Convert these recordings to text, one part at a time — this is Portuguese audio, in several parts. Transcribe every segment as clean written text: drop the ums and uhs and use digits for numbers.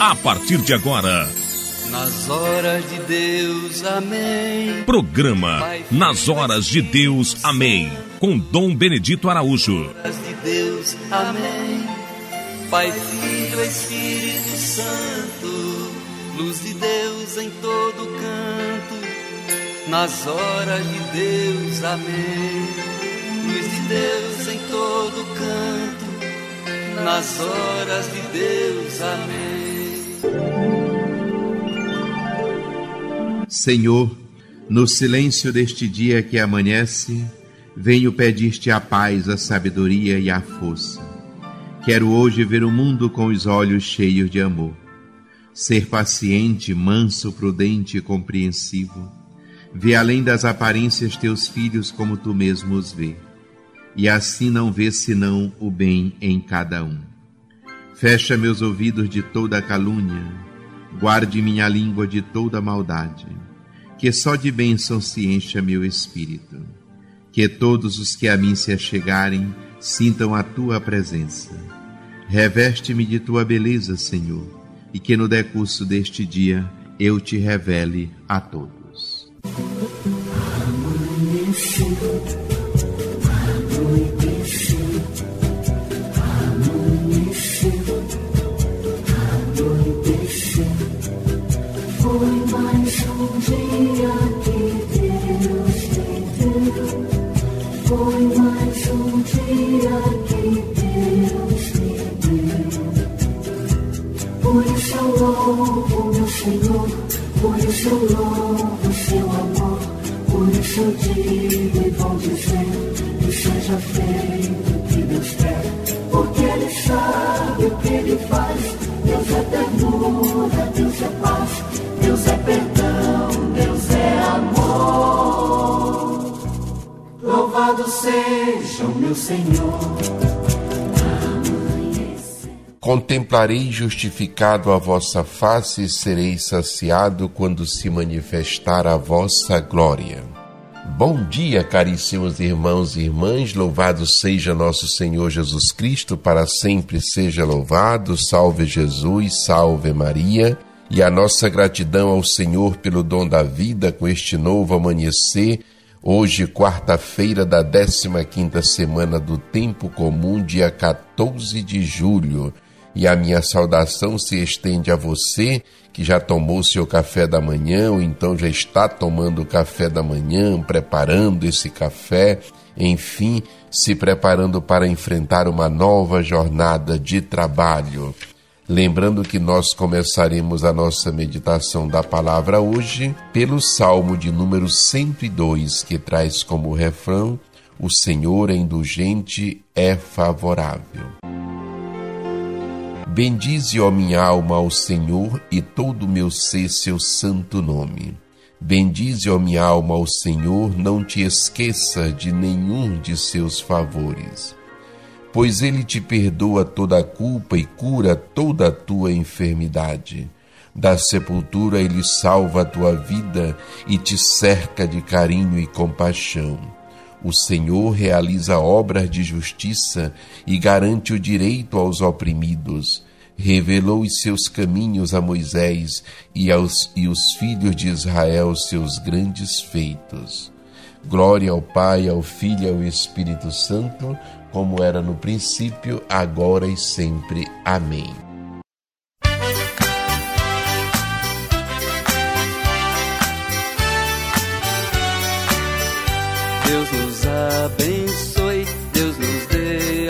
a partir de agora. Nas horas de Deus, amém. Programa Nas Horas de Deus, amém. Com Dom Benedito Araújo. Nas horas de Deus, amém. Pai, Filho, Espírito Santo, luz de Deus em todo canto. Nas horas de Deus, amém. Luz de Deus em todo canto. Nas horas de Deus, amém. Senhor, no silêncio deste dia que amanhece, venho pedir-te a paz, a sabedoria e a força. Quero hoje ver o mundo com os olhos cheios de amor. Ser paciente, manso, prudente e compreensivo. Ver além das aparências teus filhos como tu mesmo os vê. E assim não ver senão o bem em cada um. Fecha meus ouvidos de toda calúnia. Guarde minha língua de toda maldade. Que só de bênção se encha meu espírito. Que todos os que a mim se achegarem sintam a tua presença. Reveste-me de tua beleza, Senhor, e que no decurso deste dia eu te revele a todos. Foi mais um dia que Deus me deu. Foi mais um dia que Deus me deu. Por isso eu louvo meu Senhor, por isso eu louvo seu amor. Por isso eu digo e vou dizer que seja feito o que Deus quer. Porque Ele sabe o que Ele faz. Deus é ternura, Deus é paz. Deus é perdão, Deus é amor. Louvado seja o meu Senhor. Contemplarei justificado a vossa face e serei saciado quando se manifestar a vossa glória. Bom dia, caríssimos irmãos e irmãs, louvado seja nosso Senhor Jesus Cristo, para sempre seja louvado, salve Jesus, salve Maria. E a nossa gratidão ao Senhor pelo dom da vida com este novo amanhecer, hoje quarta-feira da 15ª semana do Tempo Comum, dia 14 de julho. E a minha saudação se estende a você que já tomou seu café da manhã ou então já está tomando o café da manhã, preparando esse café, enfim, se preparando para enfrentar uma nova jornada de trabalho. Lembrando que nós começaremos a nossa meditação da palavra hoje pelo Salmo de número 102, que traz como refrão: o Senhor é indulgente, é favorável. Bendize, ó minha alma, ao Senhor, e todo o meu ser seu santo nome. Bendize, ó minha alma, ao Senhor, não te esqueça de nenhum de seus favores. Pois Ele te perdoa toda a culpa e cura toda a tua enfermidade. Da sepultura Ele salva a tua vida e te cerca de carinho e compaixão. O Senhor realiza obras de justiça e garante o direito aos oprimidos. Revelou os seus caminhos a Moisés e os filhos de Israel seus grandes feitos. Glória ao Pai, ao Filho e ao Espírito Santo, como era no princípio, agora e sempre. Amém. Deus nos abençoe, Deus nos dê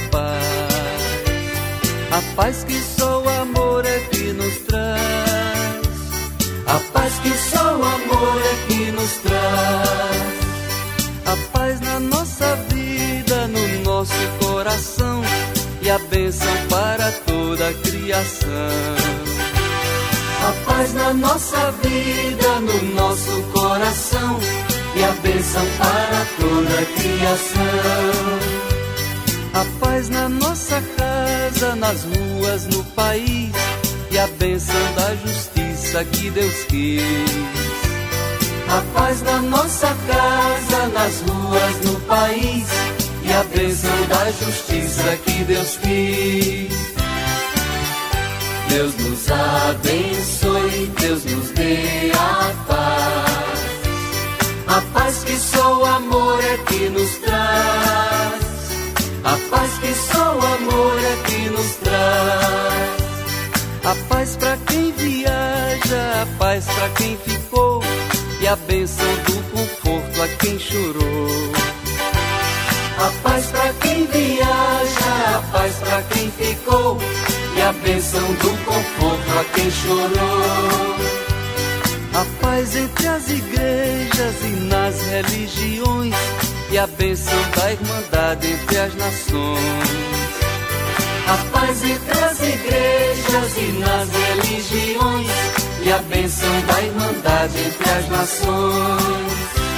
a paz que só o amor é que nos traz, a paz que só o amor é que nos traz, a paz na nossa vida, no nosso coração e a bênção para toda a criação. A paz na nossa vida, no nosso coração e a bênção para toda a criação. A paz na nossa casa, nas ruas, no país e a bênção da justiça que Deus quis. A paz na nossa casa, nas ruas, no país e a bênção da justiça que Deus quis. Deus nos abençoe, Deus nos dê a paz. A paz que só o amor é que nos traz. A paz que só o amor é que nos traz. A paz pra quem viaja, a paz pra quem ficou, e a bênção do conforto a quem chorou. A paz pra quem viaja, a paz pra quem ficou, e a bênção do conforto a quem chorou. A paz entre as igrejas e nas religiões, e a bênção da irmandade entre as nações. A paz entre as igrejas e nas religiões, e a bênção da irmandade entre as nações.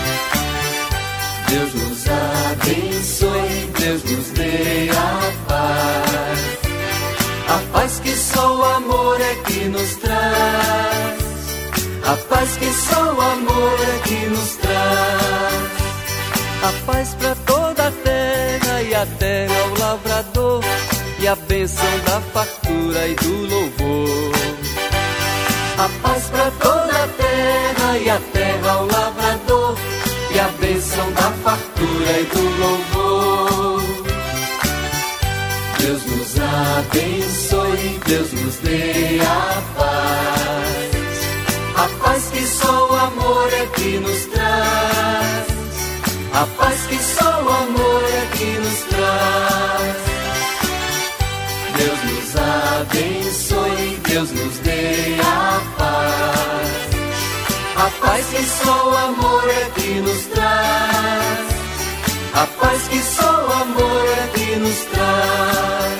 Deus nos abençoe, Deus nos dê a paz. A paz que só o amor é que nos traz. A paz que só o amor é que nos traz. A paz pra toda a terra e a terra ao lavrador, e a bênção da fartura e do louvor. A paz pra toda a terra e a terra ao lavrador, e a bênção da fartura e do louvor. Deus nos abençoe, Deus nos dê a paz. A paz que só o amor é que nos traz. A paz que só o amor é que nos traz. Deus nos abençoe, Deus nos dê a paz. A paz que só o amor é que nos traz. A paz que só o amor é que nos traz.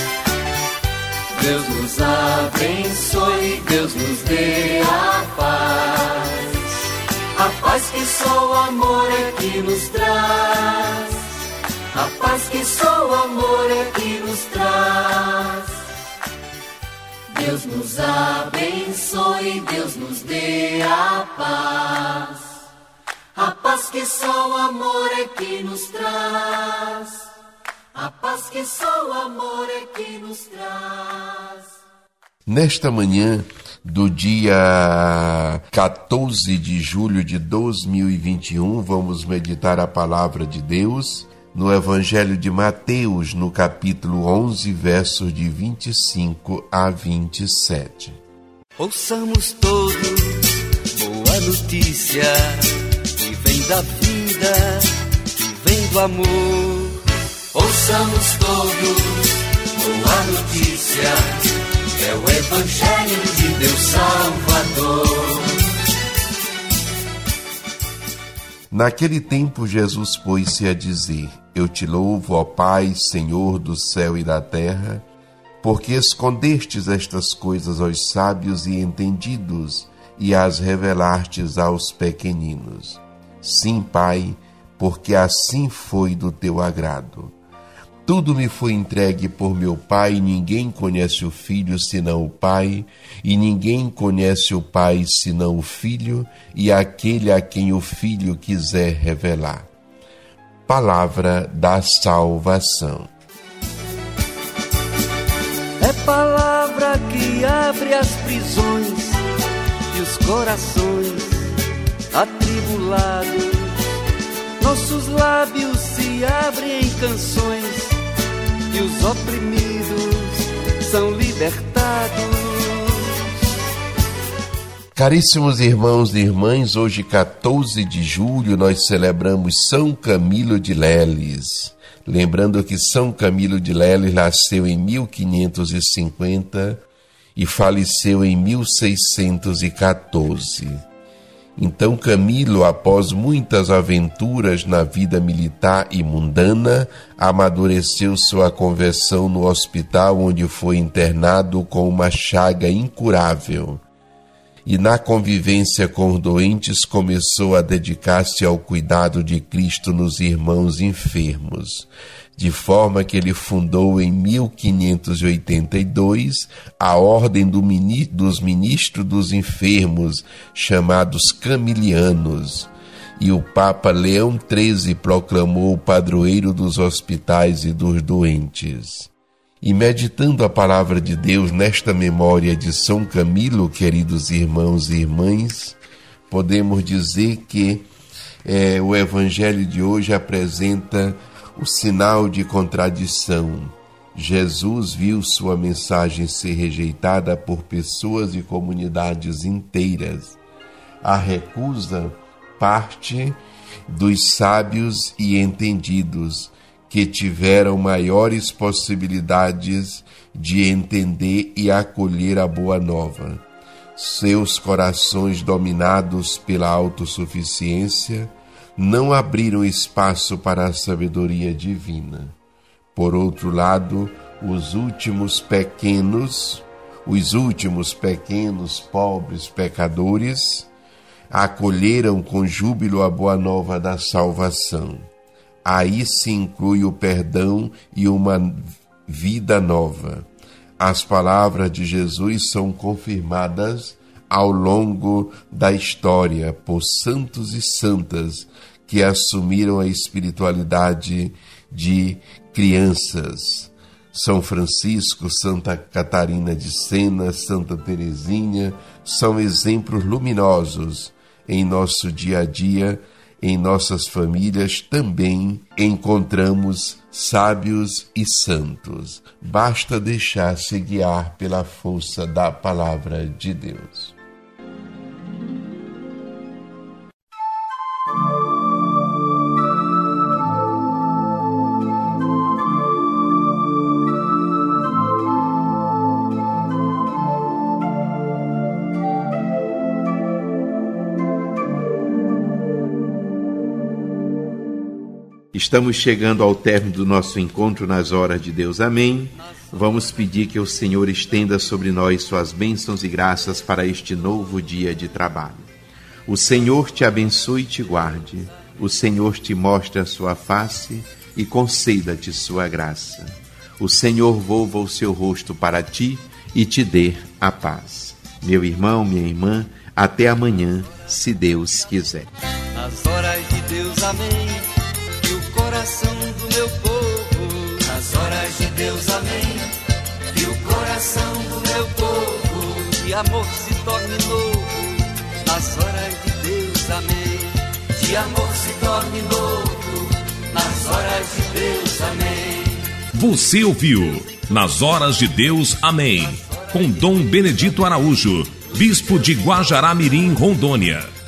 Deus nos abençoe, Deus nos dê a paz. A paz que só o amor é que nos traz. A paz que só o amor é que nos traz. Deus nos abençoe, Deus nos dê a paz. A paz que só o amor é que nos traz. A paz que só o amor é que nos traz. Nesta manhã do dia 14 de julho de 2021, vamos meditar a palavra de Deus no Evangelho de Mateus, no capítulo 11, versos de 25 a 27. Ouçamos todos boa notícia, que vem da vida, que vem do amor. Ouçamos todos boa notícia, que é o Evangelho de Deus Salvador. Naquele tempo Jesus pôs-se a dizer: Eu te louvo, ó Pai, Senhor do céu e da terra, porque escondestes estas coisas aos sábios e entendidos e as revelastes aos pequeninos. Sim, Pai, porque assim foi do teu agrado. Tudo me foi entregue por meu Pai, e ninguém conhece o Filho senão o Pai, e ninguém conhece o Pai senão o Filho, e aquele a quem o Filho quiser revelar. Palavra da salvação. É palavra que abre as prisões e os corações atribulados. Nossos lábios se abrem em canções e os oprimidos são libertados. Caríssimos irmãos e irmãs, hoje 14 de julho nós celebramos São Camilo de Leles. Lembrando que São Camilo de Leles nasceu em 1550 e faleceu em 1614. Então Camilo, após muitas aventuras na vida militar e mundana, amadureceu sua conversão no hospital onde foi internado com uma chaga incurável. E na convivência com os doentes começou a dedicar-se ao cuidado de Cristo nos irmãos enfermos, de forma que ele fundou em 1582 a Ordem dos Ministros dos Enfermos, chamados Camilianos, e o Papa Leão XIII proclamou o padroeiro dos hospitais e dos doentes. E meditando a palavra de Deus nesta memória de São Camilo, queridos irmãos e irmãs, podemos dizer que o Evangelho de hoje apresenta o sinal de contradição. Jesus viu sua mensagem ser rejeitada por pessoas e comunidades inteiras. A recusa parte dos sábios e entendidos, que tiveram maiores possibilidades de entender e acolher a boa nova. Seus corações, dominados pela autossuficiência, não abriram espaço para a sabedoria divina. Por outro lado, os últimos pequenos, pobres pecadores, acolheram com júbilo a boa nova da salvação. Aí se inclui o perdão e uma vida nova. As palavras de Jesus são confirmadas ao longo da história por santos e santas que assumiram a espiritualidade de crianças. São Francisco, Santa Catarina de Sena, Santa Teresinha são exemplos luminosos em nosso dia a dia. Em nossas famílias também encontramos sábios e santos. Basta deixar-se guiar pela força da palavra de Deus. Estamos chegando ao término do nosso encontro nas horas de Deus. Amém. Vamos pedir que o Senhor estenda sobre nós suas bênçãos e graças para este novo dia de trabalho. O Senhor te abençoe e te guarde. O Senhor te mostre a sua face e conceda-te sua graça. O Senhor volva o seu rosto para ti e te dê a paz. Meu irmão, minha irmã, até amanhã, se Deus quiser. Nas horas de Deus, amém. Coração do meu povo, nas horas de Deus, amém. Que o coração do meu povo de amor se torne novo, nas horas de Deus, amém. De amor se torne novo, nas horas de Deus, amém. Você ouviu Nas Horas de Deus, amém, com Dom Benedito Araújo, bispo de Guajará-Mirim, Rondônia.